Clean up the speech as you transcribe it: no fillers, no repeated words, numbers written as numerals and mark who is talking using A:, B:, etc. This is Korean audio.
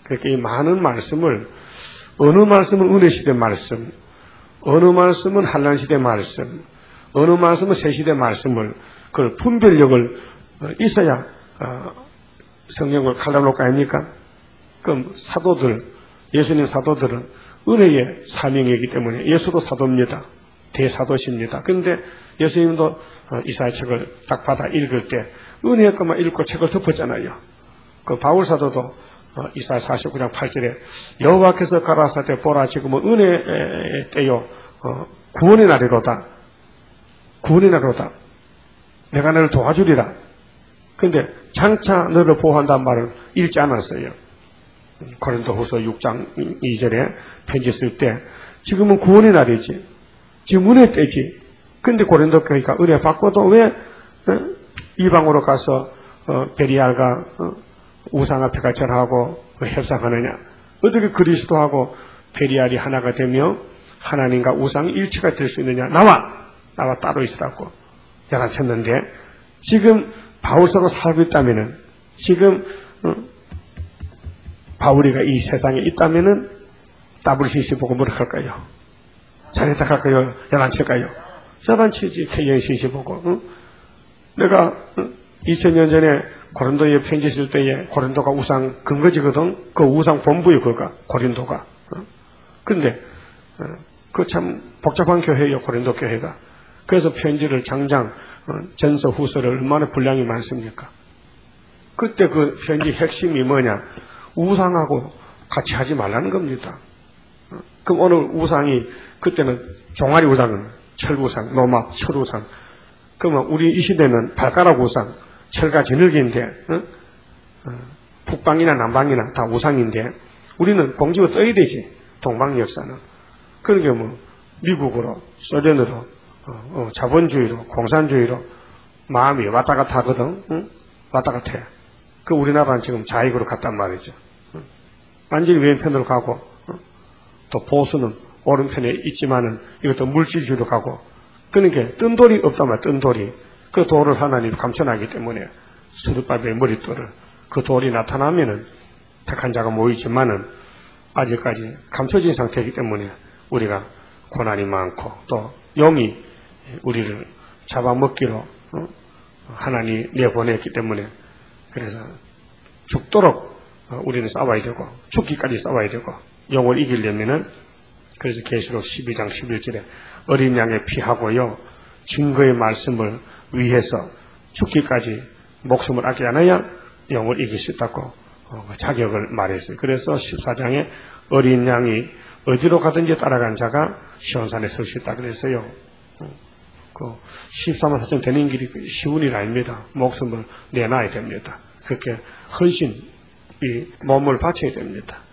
A: 그렇게 이 많은 말씀을 어느 말씀은 은혜시대 말씀, 어느 말씀은 한란시대 말씀, 어느 말씀은 새시대 말씀을 그 분별력을 있어야 성경을 칼럼놓을 거 아닙니까? 그럼 사도들, 예수님 사도들은 은혜의 사명이기 때문에 예수도 사도입니다. 대사도십니다. 그런데 예수님도 이사야 책을 딱 받아 읽을 때 은혜의 것만 읽고 책을 덮었잖아요. 그 바울 사도도 이사야 49장 8절에 여호와께서 가라사대 보라 지금은 은혜의 때요 구원의 날이로다. 구원의 날이로다. 내가 너를 도와주리라. 그런데 장차 너를 보호한다는 말을 읽지 않았어요. 고린도후서 6장 2절에 편지 쓸 때 지금은 구원의 날이지. 지금 은혜 때지. 근데 고린도 교회가 은혜 받고도 왜 이방으로 가서 베리알과 우상 앞에 절하고 협상하느냐. 어떻게 그리스도하고 베리알이 하나가 되며 하나님과 우상이 일치가 될 수 있느냐. 나와 따로 있으라고 야단쳤는데 지금 바울서로 살고 있다면은 지금 바울이가 이 세상에 있다면은 WCC 보고 뭐라 할까요? 잘했다 할까요? 야단칠까요? 야단치지. KNCC 보고. 내가 2000년 전에 고린도에 편지 쓸 때에 고린도가 우상 근거지거든. 그 우상 본부에 그가 고린도가. 그런데 그 참 복잡한 교회예요. 고린도 교회가. 그래서 편지를 장장 전서 후서를 얼마나 분량이 많습니까? 그때 그 편지 핵심이 뭐냐? 우상하고 같이 하지 말라는 겁니다. 그럼 오늘 우상이 그때는 종아리 우상은 철우상, 노막, 철우상. 그러면 우리 이 시대는 발가락 우상, 철과 저녁인데 북방이나 남방이나 다 우상인데 우리는 공지가 떠야 되지. 동방 역사는. 그러니까 뭐 미국으로 소련으로 자본주의로 공산주의로 마음이 왔다 갔다 하거든. 왔다 갔다 해. 그 우리나라는 지금 좌익으로 갔단 말이죠. 완전히 왼편으로 가고 또 보수는 오른편에 있지만은 이것도 물질주의로 가고 그러니까 뜬돌이 없단 말이야. 뜬돌이. 그 돌을 하나님 감춰나기 때문에 수르바벨의 머릿돌을 그 돌이 나타나면은 택한 자가 모이지만은 아직까지 감춰진 상태이기 때문에 우리가 고난이 많고 또 영이 우리를 잡아먹기로 하나님이 내보냈기 때문에 그래서 죽도록 우리는 싸워야 되고 죽기까지 싸워야 되고 영을 이기려면은 그래서 계시록 12장 11절에 어린 양의 피하고요 증거의 말씀을 위해서 죽기까지 목숨을 아끼지 않아야 영을 이길 수 있다고 자격을 말했어요. 그래서 14장에 어린 양이 어디로 가든지 따라간 자가 시온산에 설 수 있다 그랬어요. 그 14만 4천 되는 길이 쉬운 일 아닙니다. 목숨을 내놔야 됩니다. 그렇게 헌신 이 몸을 바쳐야 됩니다.